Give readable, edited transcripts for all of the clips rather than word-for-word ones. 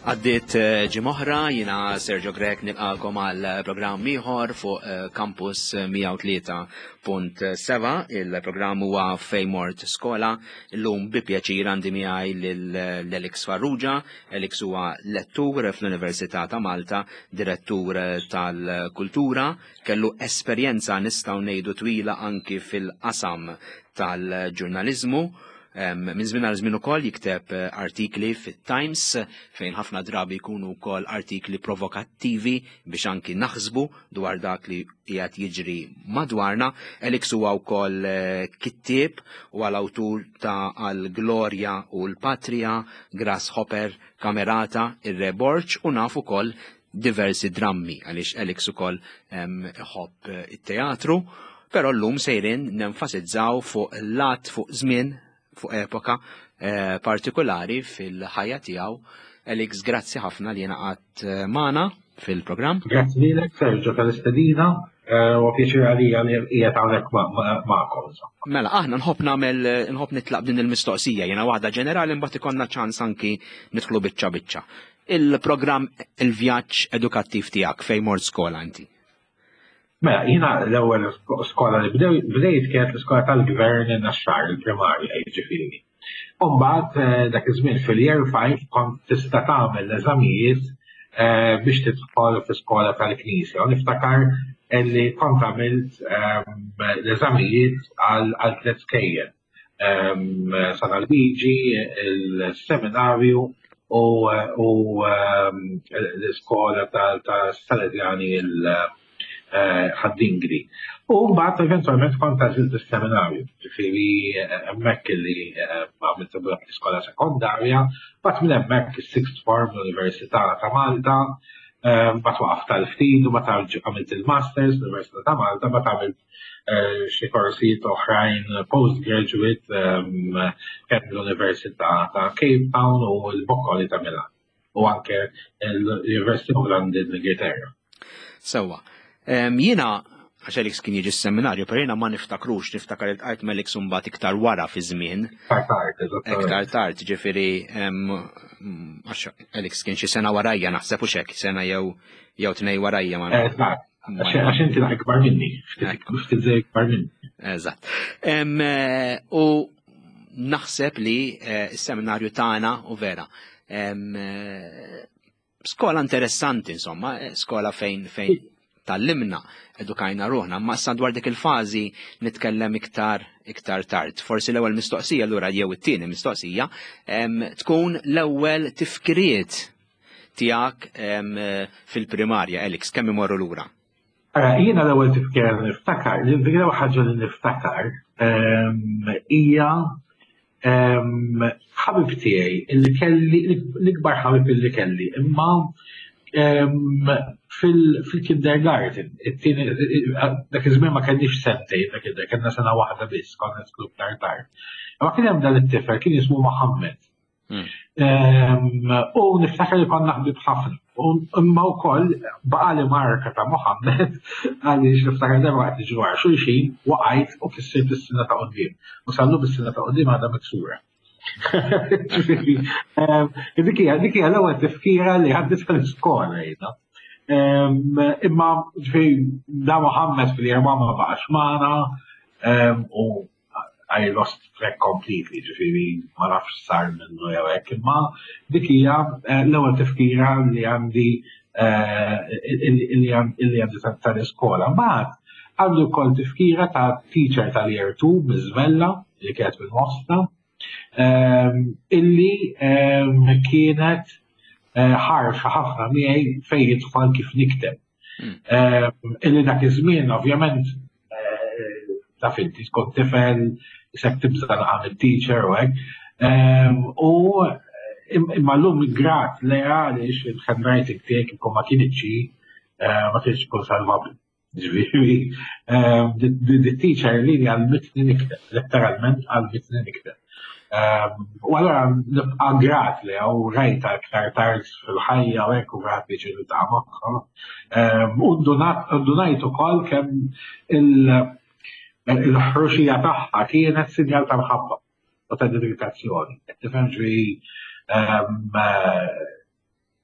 Għaddit ġimoħra jina Sergio Grek nilqakom għal programm ieħor fuq Campus 103.7. Il-programm huwa Fejn Mort Skola. Illum bi pjaċir għandi miegħi l-Elix Farrugia. Elix huwa lettur fl-Università ta' Malta, direttur tal-Kultura, kellu esperjenza nistgħu ngħidu twila anki fil-qasam tal-ġurnaliżmu. Minn żmien għal żmien ukoll jikteb artikli fit-Times fejn ħafna drabi jkunu wkoll artikli provokattivi biex anki naħsbu dwar dak li qiegħed jiġri madwarna. Elix huwa wkoll kittieb u għal-awtur ta' Għall-Glorja u l-Patrija, Grasshopper, Kamerata, Ir-Reborġ u naf ukoll diversi drammi għaliex Elix ukoll iħobb it-teatru, però llum sejrin nenfasizzaw fuq lat fuq żmien fuq epoka partikolari fil-ħajja tiegħu. Elix, grazzi ħafna li jena qatt magħna fil-programm. Grazzi lilek, Sergio, tal-istedina u pjaċir għalija li qiegħed hawnhekk magħkom. Mela, aħna nħobb nitlaq din il-mistoqsija, jena waħda ġenerali mbagħad ikollna ċans anki nidħlu biċċa biċċa. Il-programm il-vjaġġ edukattiv tiegħek Fejn Mort Skola inti? Mela, jina l-ewwel skola li bdejt kienet l-iskola tal-Gvern in-Naxxar, il-primarja, jiġifieri. Mbagħad dak iż-żmien fil-year 5 kont tista' tagħmel l-eżamijiet biex tidħol fl-iskola tal-Knisja. U niftakar li kont għamilt l-eżamijiet għal tliet skejjel. Sana l-liġi, il-seminarju u l-iskola tal-Salezjani ħaddingri. U mbagħad eventwalment kont għażilt is-seminarju, ġifieri hemmhekk li għamilt l-iskola sekondarja, mbagħad minn hemmhekk is-sixth form l-Università ta' Malta, mbagħad waqaft tal-ftit u mbagħad għamilt il-masters l-Università ta' Malta, mbagħad għamilt xi korsijiet oħrajn postgraduate kemm l-Università ta' Cape Town u l-Boccoli ta' Milan u anke l-University of London l-Ingilterra. Sewwa. Jiena għax Elix kien jiġi s-seminarju, per jiena ma niftakrux, niftakar il-qajt Elix mbagħad iktar wara fi żmien. Iktar tard, ġifieri għax Elix kien xi sena warajja naħseb u hekk, sena jew tnej warajja ma. Għax inti akbar minni, ftit żej akbar minni. Eżatt. U naħseb li s-seminarju tagħna u vera skola interessanti, insomma, skola fejn tallimna, edukajna ruħna, ma issa dwar dik il-fażi nitkellem iktar tard. Forsi l-ewwel mistoqsija lura jew it-tieni mistoqsija tkun l-ewwel tifkiriet tiegħek fil-primarja, Elix, kemm imorru lura? Jiena l-ewwel tifkir niftakar, l-ewwel ħaġa li niftakar hija ħabib tiegħi illi kelli l-ikbar ħabib illi kelli, imma fil-kindergarten, dak iż-żmien ma kellix sentejn dak id-dar, kellna sena waħda biss, konna sklu tard. Ma kien hemm dan it-tifel kien jismu Mohammed. U niftakar li konna ħbib ħafna. Imma wkoll baqali marka ta' Mohammed għaliex niftakar darba waqt iġwar xulxin waqajt u kissirt is-sena ta' quddiem. U sallu bis-sena ta' quddiem għadha miksura. Dik hija l-ewwel tifkira li għaddit fl-iskola jiena. Imma da Mohammed fil-jerma ma baqax magħna u I lost track completely, ġifieri ma nafx sar minnu jew hekk, imma dik hija l-ewwel tifkira li għandi li għandi tal-iskola. Mbagħad għandu wkoll tifkira ta' teacher tal-year 2 Miżvella li kienet minn illi kienet ħarxa ħafna miegħi fejn jidħol kif nikteb. Illi dak iż-żmien ovvjament taf inti tkun tifel isek tibża għal it-teacher u hekk. U imma llum grat leha għaliex il-handwriting tiegħek ikun ma kienx tkun salvabbli. Ġifieri the-teacher li għalmitni nikteb, letteralment għalmitni nikteb. U allura nibqa' grat li u rajta aktar tard fil-ħajja u hekk u grat biex ta' magħha. U ndunajt ukoll kemm il-ħruxija tagħha kienet sinjal ta' mħabba u ta' dedikazzjoni. Tifhem ġifieri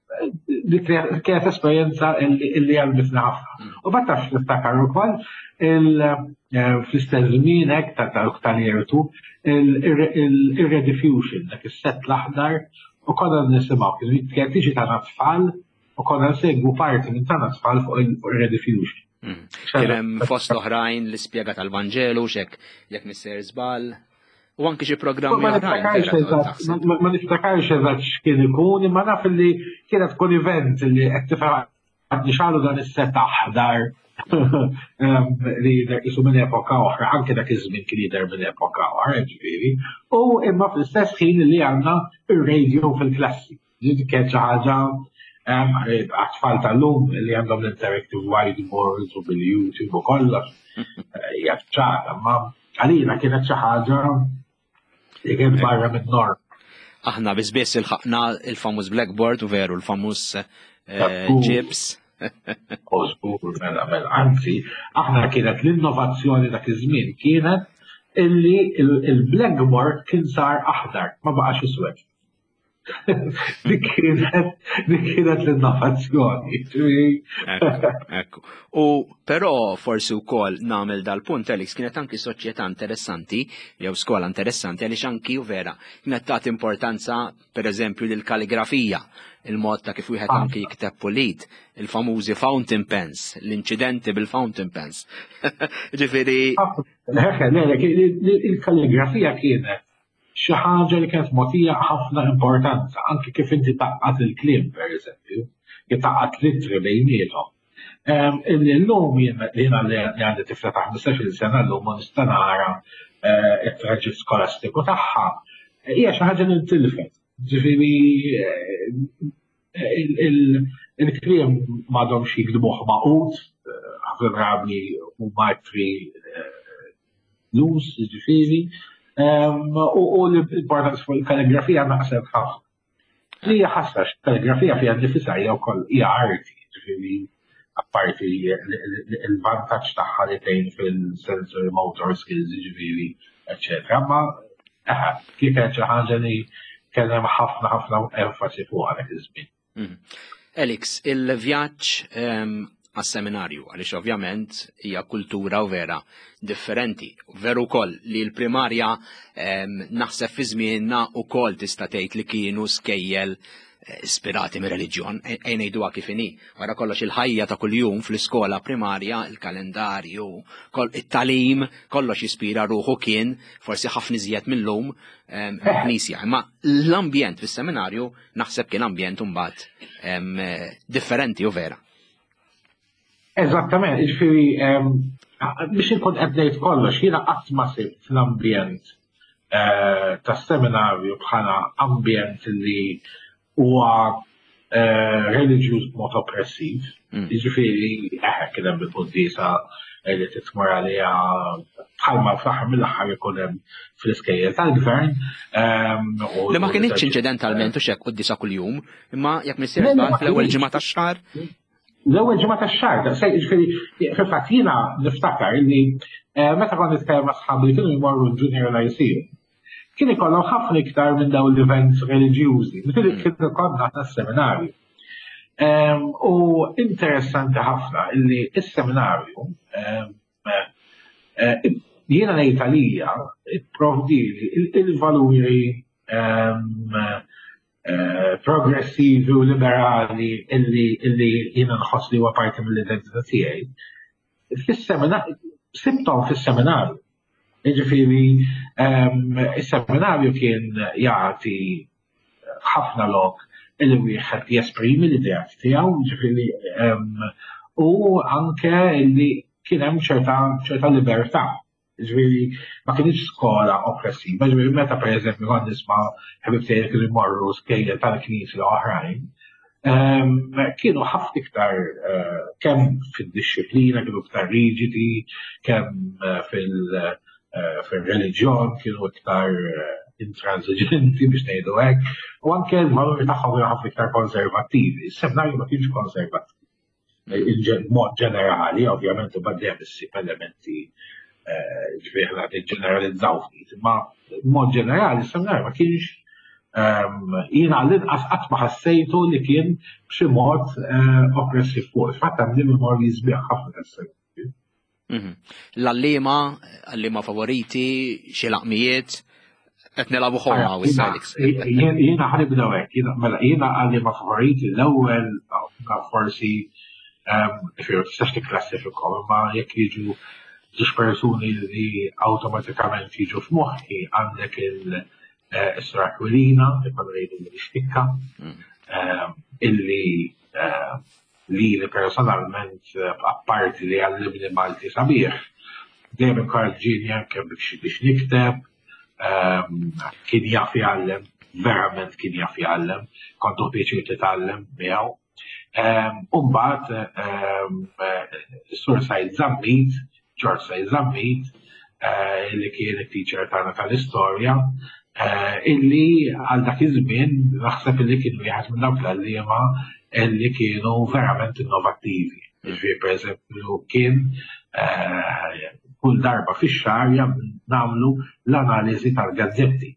dik kienet esperjenza illi għalbitna ħafna. U bat tafx niftakar ukoll fl-istess żmien hekk tal-irtu il-rediffusion, dak is-set l-aħdar u konna nisimgħu kienet tiġi tagħna tfal u konna nsegwu parti minn tagħna tfal fuq il-rediffusion. Kien hemm fost l-oħrajn l-ispjega tal-Vanġelu jekk misser żball. U anki xi programmi oħrajn. Ma niftakarx eżatt x'kien ikun, imma naf li kienet tkun event li qed tifhem għadni xalu dan is-set aħdar li jisu minn epoka oħra, anke dak iż-żmien kien jidher minn epoka oħra, ġifieri. U imma fl-istess ħin li għandna ir-radio fil-klassi. Ġifieri kienet xi ħaġa għat-tfal tal-lum li għandhom l-interactive whiteboards u bil-YouTube u kollox. Jgħat ma għalina kienet xi ħaġa li kien barra mid-norm. Aħna biss il-ħaqna il-famuż blackboard u veru l-famuż chips. Ożgur, mela, anzi, aħna kienet l-innovazzjoni dak iż-żmien kienet illi il-blackboard kien sar aħdar, ma baqax iswed. Dik kienet l-innovazzjoni. Ekku. U però forsi wkoll nagħmel dal-punt Alex kienet anki soċjetà interessanti jew skola interessanti għaliex anki u vera kienet tagħti importanza pereżempju lil kalligrafija, il-mod ta' kif wieħed anki jikteb pulit, il-famużi fountain pens, l-inċidenti bil-fountain pens. Ġifieri. Il-kalligrafija kienet xi ħaġa li kienet mogħtija ħafna importanza, anke kif inti taqqat il-kliem pereżempju, kif taqqat litri bejniethom. Illum jiena li għandi tifla ta' 15-il sena llum nista' nara it-traġitt skolastiku tagħha. Hija xi ħaġa li ntilfet. Ġifieri il-kliem m'għadhomx jikdbuh maqut, ħafna drabi huma ittri lus, ġifieri. U l-importanza fuq il-kalligrafija naqseb ħafna. Li hija ħasrax, kalligrafija fiha nifisha hija wkoll hija arti, ġifieri apparti il-vantaġġ tagħha li tgħin fil-sensory motor skills, ġifieri, eċċetera. Ma kienet xi ħaġa li kien hemm ħafna enfasi fuqha dak iż-żmien. Alex, il-vjaġġ għas-seminarju, għaliex ovvjament hija kultura u vera differenti. Veru wkoll li l-primarja naħseb fi żmienna wkoll tista' tgħid li kienu skejjel ispirati mir-reliġjon, ngħiduha kif inhi. Wara kollox il-ħajja ta' kuljum fl-iskola primarja, il-kalendarju, it-talim, kollox jispira ruħu kien forsi ħafna iżjed millum knisja. Imma l-ambjent fis-seminarju naħseb kien ambjent imbagħad differenti u vera. Eżattament, ġifieri biex inkun qed ngħid kollox, jiena qatt ma sibt l-ambjent tas-seminarju bħala ambjent li huwa reliġjuż b'mod oppressiv. Jiġifieri kien hemm il-qudiesa li titmur għaliha bħalma fl-aħħar mill-aħħar ikun hemm fl-iskejjel tal-gvern. Li ma kienx inċidentalment u xekk qudiesa kuljum, imma jekk missier fl-ewwel ġimgħa tax-xahar. L-ewwel ġimgħa tax-xahar, ġifieri fil-fatt jiena niftakar li meta kont nitkellem ma' sħabi li kienu jmorru l-junior lyceum, kien ikollhom ħafna iktar minn dawn l-events reliġjużi, kienu konna tas-seminarju. U interessanti ħafna illi s-seminarju jiena ngħid għalija ipprovdili il-valuri progressivi u liberali illi jiena nħoss li huwa parti mill-identità tiegħi. Sibthom fis-seminarju. Jiġifieri is-seminarju kien jagħti ħafna lok illi wieħed jesprimi l-idejat tiegħu, jiġifieri u anke illi kien hemm ċerta libertà. Ġifieri ma kienx skola oppressiva, ġifieri meta pereżempju kont nisma' ħbib tiegħi kienu jmorru skejjel tal-knisja l-oħrajn, kienu ħafna iktar kemm fid-disciplina kienu iktar riġidi, kemm fil-reliġjon kienu iktar intransiġenti biex ngħidu hekk, u anke l-valuri tagħhom kienu ħafna iktar konservattivi. Is-seminarju ma kienx konservattiv. Mod ġenerali, ovvjament u baddejjem issib elementi ġifieri ġeneralizzaw ftit, imma mod ġenerali is-seminarju ma kienx Jiena l-inqas qatt ma ħassejtu li kien b'xi mod oppressive fuq. Fatt għandi memorji sbieħ ħafna tas-sejtu. L-allima favoriti, xi laqmijiet, qed nilagħbu ħolma u Alex. Jiena ħanibdew hekk, jiena għallima favoriti l-ewwel forsi tistax tikklassifikhom, imma jekk jiġu żewġ persuni li awtomatikament jiġu f'moħħi għandek Isra Aquilina, li konna rejdu l-istikka, illi li personalment apparti li għallimni Malti sabiħ, dejjem inkoraġġini anke biex nikteb, kien jaf jgħallem, verament kien jaf jgħallem, kontu pieċir titgħallem miegħu. Umbagħad Sur Said Zammit, George Said Zammit, li kien it-teacher tagħna tal-istorja, illi għal dak iż-żmien naħseb illi kien wieħed minn dawk l-għalliema illi kienu verament innovattivi. Pereżempju kien kull darba fix-xahar nagħmlu l-analiżi tal-gazzetti.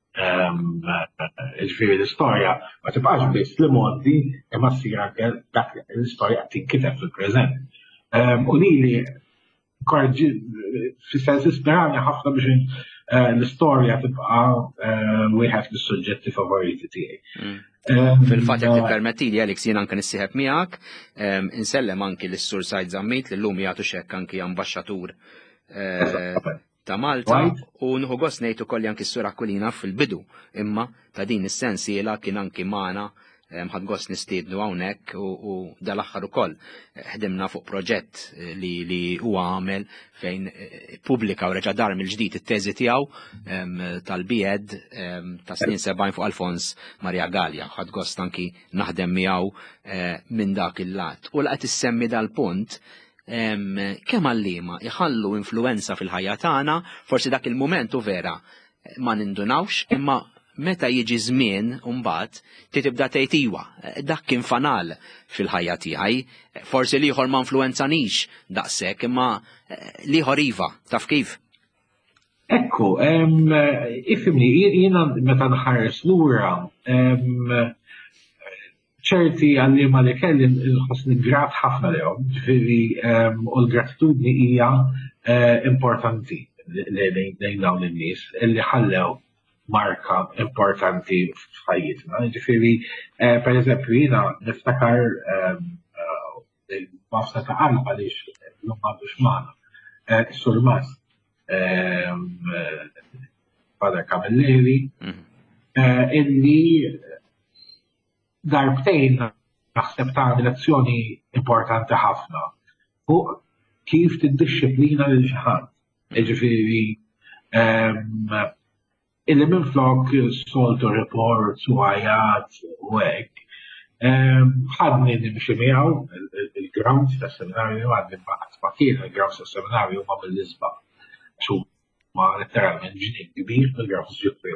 L-istorja ma tibqax biss li modi imma ssir anke dak l-istorja tinkiteb fil-preżent. U lili fis-sens ispirani ħafna biex l-istorja tibqa' wieħed mis-suġġetti favoriti tiegħi. Fil-fatt jekk tippermettili Alex jien anke nissieħeb miegħek, insellem anki lis-Sur Said Zammit li llum jagħtu xekk anki ambaxxatur ta' Malta u nħu gost ngħid ukoll anki s-Sur Aquilina fil-bidu imma ta' din is-sensiela kien anki magħna ħadd gost nistiednu hawnhekk u dal-aħħar ukoll ħdimna fuq proġett li huwa għamel fejn pubblika u reġa' dar mill-ġdid it-teżi tiegħu tal-B.Ed ta' snin 70 fuq Alfons Maria Gallia. Ħadd gost anki naħdem miegħu minn dak il-lat. U laqgħet issemmi dal-punt kemm għalliema iħallu influenza fil-ħajja tagħna, forsi dak il-mument u vera ma nindunawx imma meta jiġi żmien mbagħad tibda tgħid iwa, dak kien fanal fil-ħajja tiegħi, forsi l-ieħor ma influenzanix daqshekk imma l-ieħor iva, taf kif? Ekku, ifhimni, jiena meta nħares lura ċerti għalliema li kelli nħossni grat ħafna lehom, ġifieri u l-gratitudni hija importanti lejn dawn in-nies illi ħallew marka importanti f'ħajjitna. Ġifieri, per eżempju, jiena niftakar b'afsa ta' qalb għaliex l-lum m'għandux magħna. Sur Mas, Padre Camilleri, illi darbtejn naħseb tagħmel lezzjoni importanti ħafna fuq kif tiddixxiplina lil xi ħadd. Ġifieri, illi minflok soltu reports u għajat u hekk. Ħadni nimxi miegħu il-grounds tas-seminarju għadni ma kien il-grounds tas-seminarju ma mill-isba. Xu ma letteralment ġnien kbir mill-grounds ġifri.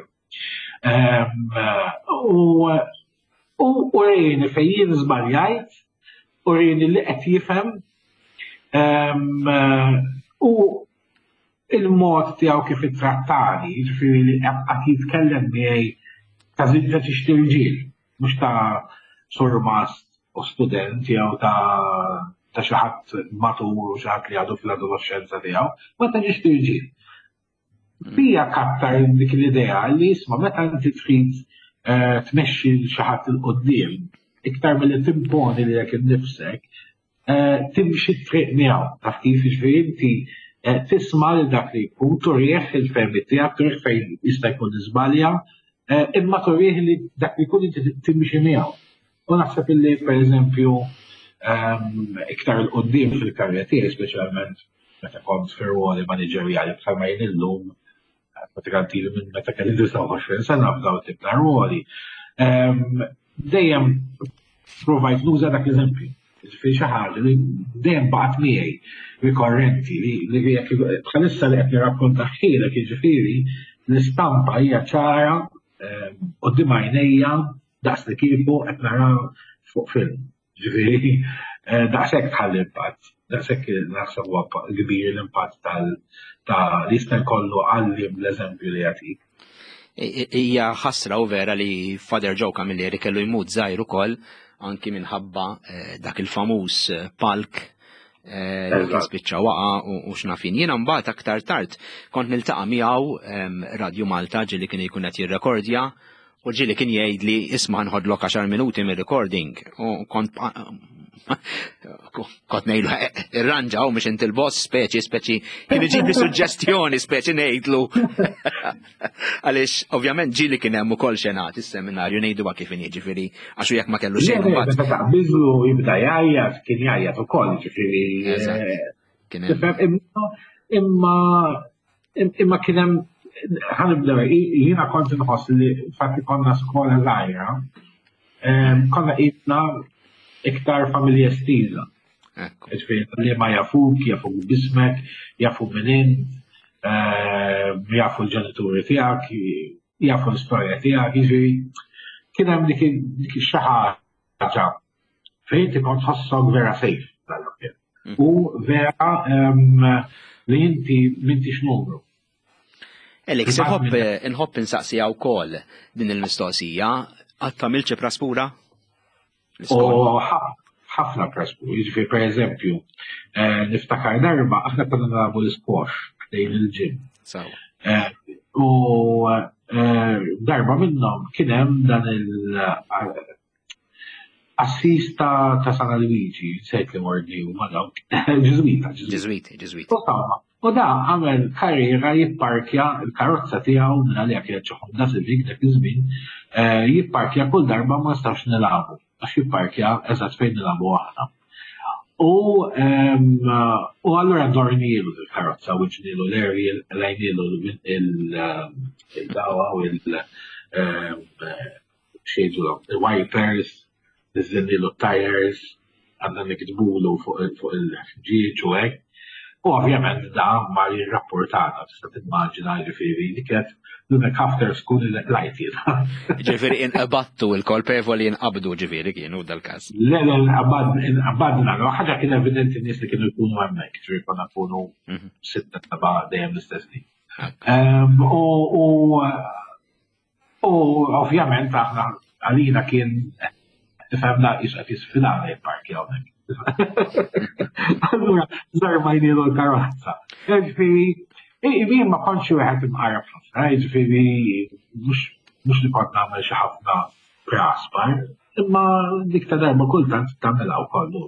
U rejni fejn żbaljajt, u rejni li qed jifhem u il-mod tiegħu kif ittrattani, ġifieri li qed jitkellem miegħi ta' żiġġa tixtirġiel, mhux ta' surmas u student jew ta' xi ħadd matur u xi ħadd li għadu fl-adolescenza tiegħu, ma ta' tixtirġiel. Bija kattar dik l-idea li isma' meta inti trid tmexxi xi ħadd il quddiem iktar milli timponi lilek innifsek, timxi t-triq miegħu taf kif jiġifieri inti tisma' li dak li jkun turieħ il-fermi tiegħek, turieħ fejn jista' jkun iżbalja, imma turieħ li dak li jkun inti timxi miegħu. U naħseb illi pereżempju iktar il-qudiem fil-karriera tiegħi speċjalment meta kont fir-ruoli maniġerjali bħalma jien illum pratikament ilu minn meta kelli 29 sena f'dawn tip ta' ruoli. Dejjem provajt nuża dak l-eżempju. Ġifieri xi ħaġa li dejjem baqgħet miegħi rikorrenti li bħalissa li qed nirrakkonta ħielek jiġifieri l-istampa hija ċara quddiem għajnejja daqs li kieku qed nara fuq film. Ġifieri daqshekk tħalli impatt, daqshekk naħseb huwa kbir l-impatt ta' li jista' jkollu għallim l-eżempju li jagħtik. Hija ħasra u vera li Father Joe Camilleri kellu jmut żgħir ukoll anki minħabba dak il-famuż palk li jispiċċa waqa' u x'nafin. Jiena mbagħad aktar tard kont niltaqa' miegħu Radio Malta ġieli kien jkun qed jirrekordja u ġieli kien jgħidli isma' nħodlok 10 minuti mir-recording u kont ngħidlu irranġa u mhux inti l-boss speċi kien iġibli suġġestjoni speċi ngħidlu għaliex ovvjament ġieli kien hemm ukoll xenat is-seminarju ngħiduha kif jiġifieri għax jekk ma kellu xejn imbagħad. Meta biżlu jibda jgħajjat kien jgħajjat ukoll ġifieri. Imma kien hemm ħanibdew jiena kont inħoss li fatt konna skola żgħira konna qidna iktar familja estiża. Li ma jafuk bismek, jafu minn jafu l-ġenituri tiegħek, jafu l-istorja tiegħek, jiġri kien hemm dik xi ħaġa fejn inti kont tħossok vera safe u vera li inti m'intix numru. Alex, inħobb insaqsija wkoll din il-mistoqsija, qatt tagħmilx praspura? ħafna praspura, jiġifieri pereżempju, niftakar darba aħna konna nagħmlu l-squash dejn il-ġim. U darba minnhom kien hemm dan il-assis ta' San Luigi, sejt li mordi u ma dawk Ġeżwiti. U da għamel karriera jipparkja il-karozza tiegħu minn għalija kienet xi Honda Civic dak iż-żmien, jipparkja kull darba ma nistax nilagħbu għax jipparkja eżatt fejn nilagħbu aħna. U allura dornilu il-karozza u ġnilu l-eri lajnilu il-dawa u il-wipers, nizzinnilu tires, għanna nikdbulu fuq il-ġieġ u hekk. U ovvjament da ma li rapportata, tista' timmaġina ġifieri li kienet l-unek after school lajti. Ġifieri inqabattu il-kolpevoli inqabdu ġifieri kienu dal-każ. Le, inqabadna, ħaġa kien evidenti nies li kienu jkunu hemmhekk, ġifieri konna nkunu sitta taba' dejjem l-istess ħin. U ovvjament aħna għalina kien tifhemna qed jisfidana jipparkja hawnhekk. Allura, zarma jnilu l-karozza. Ġifieri, ma kontx wieħed imqarrab ħafna, ġifieri mhux li kont nagħmel xi ħafna praspar, imma dik ta' darba kultant tagħmilha wkoll.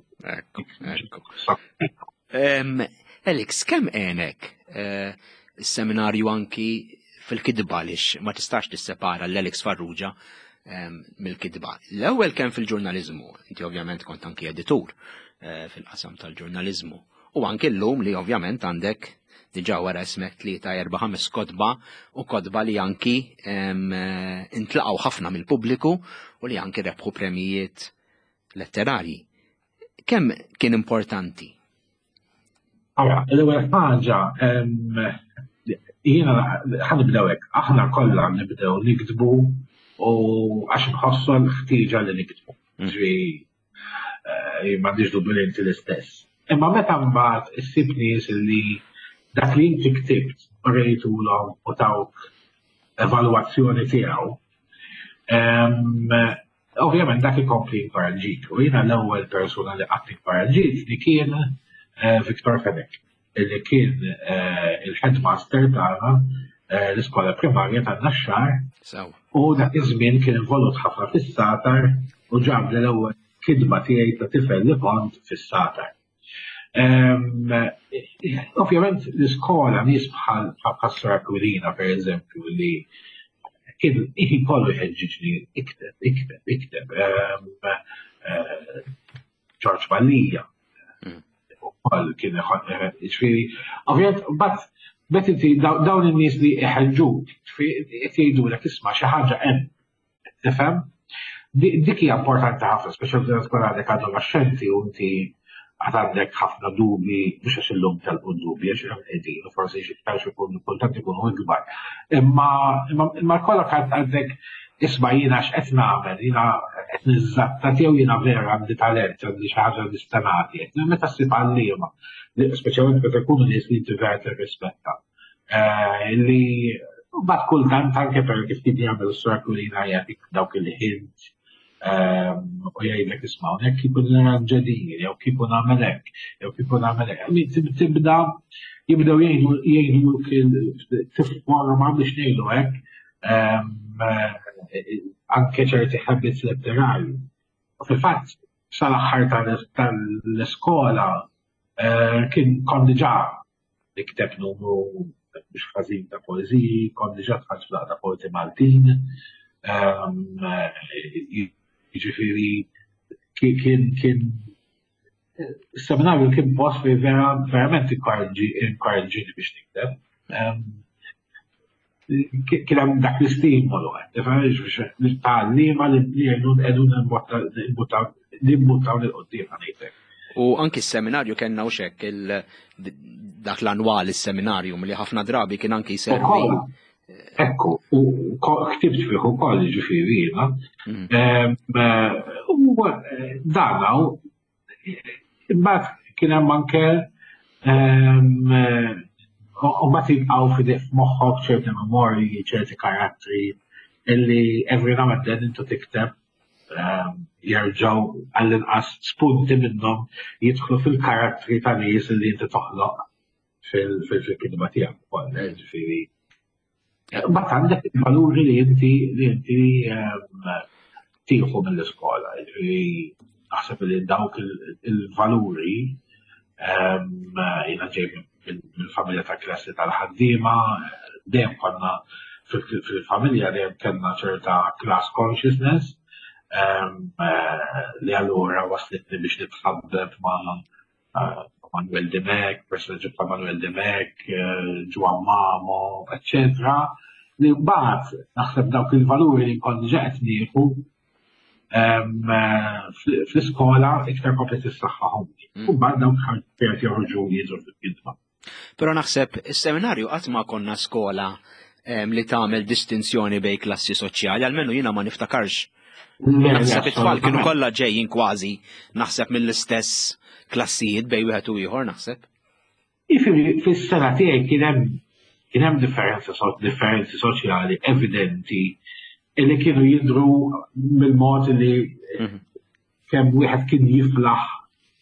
Alex, kemm għenek is-seminarju anki fil-kidba għaliex ma tistax tissepara l-Alex Farrugia mill-kidba. L-ewwel kemm fil-ġurnaliżmu, inti ovvjament kont anki editur fil-qasam tal-ġurnaliżmu. U anki llum li ovvjament għandek diġà wara ismek 3-4-5 kodba u kodba li anki intlaqgħu ħafna mill-pubbliku u li anki rebħu premijiet letterarji. Kemm kien importanti? L-ewwel ħaġa jiena ħanibdew hekk, aħna kollha nibdew nikdbu u għax nħossu l-ħtieġa li nikdbu. M'għandix dubbilinti l-istess. Imma meta mbagħad issib nies li dak li inti ktibt rejtulhom u tawk evalwazzjoni tiegħu, ovvjament dak ikompli jinkoraġġik. U jiena l-ewwel persuna li qatt inkoraġġit li kien Viktor Fedek, li kien il-headmaster tagħna l-iskola primarja tan-Naxxar u dak iż-żmien kien involut ħafna fis-satar u ġab l-ewwel kidba tiegħi ta' tifel li kont fis-satar. Ovvjament l-iskola nies bħal Pastor Aquilina pereżempju li kien kollu jħeġġiġni ikteb. George Ballija ukoll kien ġifieri. Ovvjament bet inti dawn in-nies li iħeġġuk qed jgħidulek isma' xi ħaġa hemm. Tifhem? Dik hija importanti ħafna, speċjalment tkun għandek adolescenti u inti għad għandek ħafna dubji, mhux għax illum talbu dubji għax hemm qegħdin, u forsi xi kultant ikunu ikbar. Imma kollok għandek isma' jiena x'qed nagħmel, jiena qed niżatta tiegħu jiena vera għandi talent, għandi xi ħaġa nista' nagħti. Meta ssib għalliema, speċjalment meta jkunu nies li inti vera tirrispetta. Li U bat kultant anke per kif kien jagħmel s-sorkulina jagħtik dawk il-ħint u jgħidlek isma' hawnhekk kieku nirranġadin, jew kieku nagħmel hekk, jew kieku nagħmel hekk. Tibda jibdew jgħidu tifforma biex ngħidu hekk anke ċerti habits letterali. U fil-fatt sal-aħħar tal-iskola kon diġà nikteb numru biex ħażin ta' poeżiji, kon diġà tħass ta' poeti Maltin. Jiġifieri kien is-seminarju kien post fi verament inkoraġġini biex nikteb. Kien hemm dak l-istimolu biex nitgħallima li qegħdu nimbuttaw lil qudiem ngħidlek. U anki s-seminarju kellna u xekk dak l-annwali s-seminarju li ħafna drabi kien anki jservi. Ekku, u ktibt fih ukoll ġifieri jiena. U danaw imbagħad kien hemm anke u mbagħad jibqgħu f'moħħok ċerti memorji, ċerti karattri illi every now and then intu tikteb jerġgħu għall-inqas spunti minnhom jidħlu fil-karattri ta' nies li inti toħloq fil-kidba tiegħek ukoll, ġifieri. Mbagħad għandek il-valuri li inti tieħu mill-iskola, ġifieri naħseb li dawk il-valuri jiena ġej mill-familja ta' klassi tal-ħaddiema, dejjem konna fil-familja dejjem kellna ċerta class consciousness li allura waslitni biex nitħaddeb ma' Manuel Demek, personaġġi ta' Manuel Demek, Ġwan Mamo, eccetera. Li mbagħad naħseb dawk il-valuri li konni ġaqet nieħu fl-iskola iktar komplet is-saħħahomni. U mbagħad dawk ħarġet joħorġu jidhru fil-kidba. Però naħseb is-seminarju qatt ma konna skola li tagħmel distinzjoni bejn klassi soċjali, almenu jiena ma niftakarx. Naħseb it-tfal kienu kollha ġejjin kważi naħseb mill-istess klassijiet bejn wieħed u ieħor naħseb. Fis-sena tiegħi kien hemm differenzi soċjali evidenti li kienu jidhru mill-mod li kemm wieħed kien jiflaħ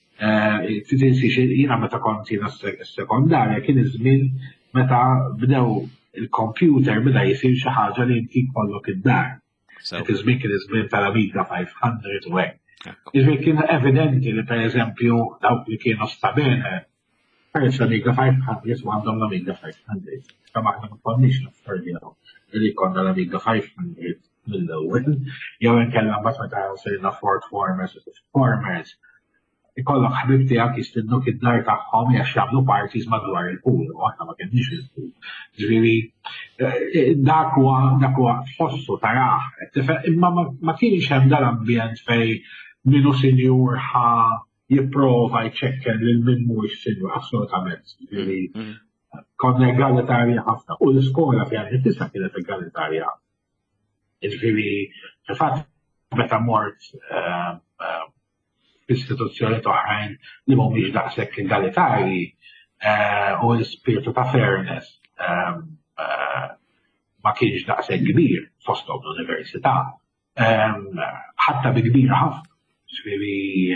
jiena meta kont jiena s-sekondarja kien iż-żmien meta bdew il-computer beda jsir xi ħaġa li inti jkollok id-dar. Iż-żmien kien iż-żmien tal-Amiga 500 u hekk. Iżmien kien evidenti li pereżempju dawk li kienu stabene peress l-Amiga 500 u għandhom l-Amiga 500. Kemm aħna ma konniex niffordijaw li konna l-Amiga 500 mill-ewwel, jew inkella mbagħad meta sirna Ford Formers. Ikollok ħbib tiegħek jistennuk id-dar tagħhom għax jagħmlu parties madwar il-pool, u aħna ma kenniex il-pool. Ġifieri dak huwa tħossu tarah, imma ma kienx hemm dal-ambjent fejn minnu sinjur jipprova jċekker lil min mhuwiex sinjur assolutament. Ġifieri konna egalitarja ħafna u l-iskola fija tista' kienet egalitarja. Ġifieri fil-fatt meta mort istituzzjoni oħrajn li mhumiex daqshekk egalitarji u l-ispirtu ta' fairness ma kienx daqshekk kbir fosthom l-università. Ħatta bi kbira ħafna. Ġifieri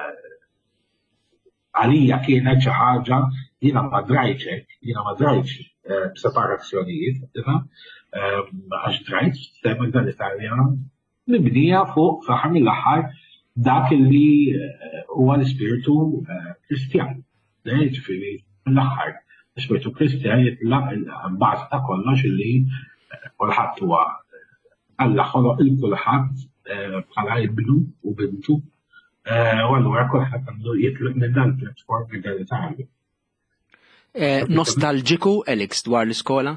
għalija kienet xi ħaġa jiena ma drajtx b'separazzjonijiet, għax drajt sistema egalitarja mibnija fuq fl-aħħar mill-aħħar dak li huwa l-ispirtu Kristjan. Ġifieri l-aħħar l-ispirtu Kristjan jitlaq il-bażi ta' kollox li kulħadd huwa Alla ħoloq il-kulħadd bħala ibnu u bintu u allura kulħadd għandu jitlob minn dan il-platform egalitarju. Nostalġiku Alex dwar l-iskola?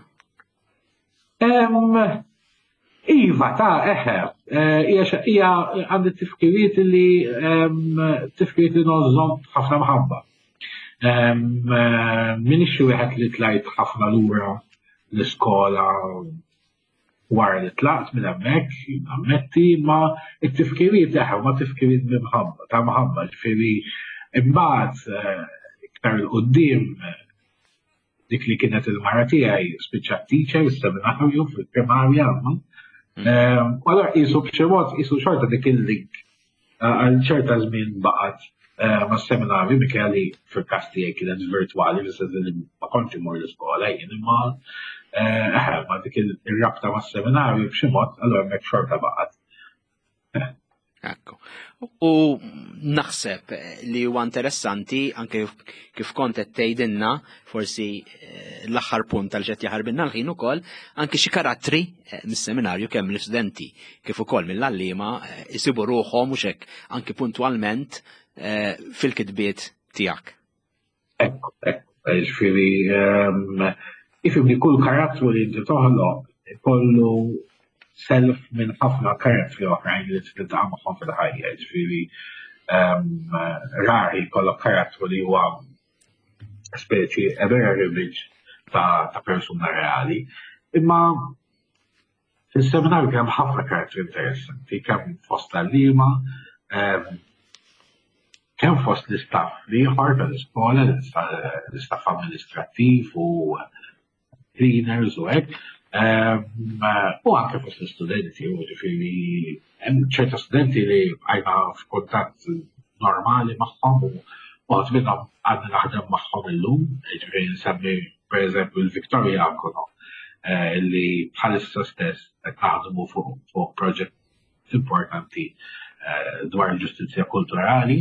Iva, hija għandi tifkiriet li nożżom ħafna mħabba. Minix xi wieħed li tlajt ħafna lura l-iskola wara li tlaqt minn hemmhekk, ammetti, ma t-tifkiriet ma tifkiriet ta' mħabba, ġifieri imbagħad iktar il-qudiem dik li kienet il-mara tiegħi spiċċat teacher is-seminarju fil-primarja għalma. Allora qisu b'xi mod qisu xorta dik il-link għal ċerta żmien baqgħet mas-seminarju mikelli fil-każ tiegħi kienet virtwali li ma kontx imur l-iskola jien imma ma dik ir-rabta mas-seminarju b'xi mod allura hemmhekk xorta baqgħet. Ekku. U naħseb li huwa interessanti anke kif kont qed tgħidilna forsi l-aħħar punt tal ġed jaħarbinna l-ħin ukoll anke xi karattri mis-seminarju kemm l-istudenti kif ukoll mill-għalliema isibu ruħhom mhux hekk anke puntwalment fil-kitbiet tiegħek. Ekku, ġifieri ifhimni kull karattru li inti toħloq ikollu self minn ħafna karattri oħrajn li tiltaqa' magħhom fil-ħajja, ġifieri rari jkollok karattru li huwa speċi vera image ta' persuna reali. Imma fis-seminarju kemm ħafna karattri interessanti, kemm fost tal-liema, kemm fost l-istaff ieħor tal-iskola, l-istaff amministrattiv u cleaners u hekk. U anke fost l-studenti, ġifieri hemm ċerta studenti li għajna f'kuntatt normali magħhom u għad minnhom għadni naħdem magħhom illum, ġifieri nsemmi pereżempju l-Victoria Ankono li bħalissa stess qed naħdmu fuq proġett importanti dwar il-ġustizzja kulturali.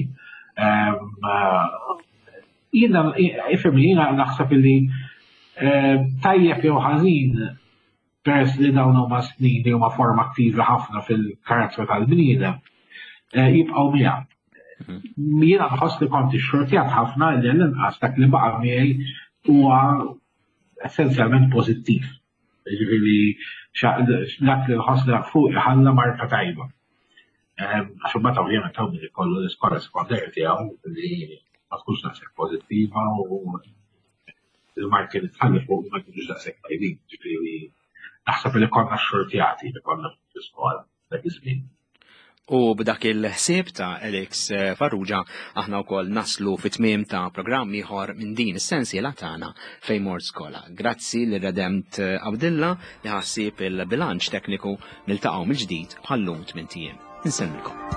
Jiena naħseb li tajjeb jew ħażin peress li dawn huma snin li huma formattivi ħafna fil-karattru tal-bniedem jibqgħu miegħek. Jiena nħoss li kont ixxortjat ħafna li l-inqas dak li baqa' miegħi huwa essenzjalment pożittiv. Jiġifieri dak li nħoss li fuq ħalla marka tajba. Għax imbagħad ovvjament hawn min ikollu l-iskola sekondarja tiegħu li ma tkunx naħseb pożittiva u il-marki li tħalli fuq ma kienux daqshekk tajbin. Ġifieri naħseb li konna xortjati li konna fl-iskola dak iż-żmien. U b'dak il-ħsieb ta' Alex Farrugia aħna wkoll naslu fit-tmiem ta' programm ieħor minn din is-sensiela tagħna fejn mort skola. Grazzi li Redemt Abdilla li ħassib il-bilanċ tekniku niltaqgħu mill-ġdid bħallum 8 ijiem. Insellmilkom.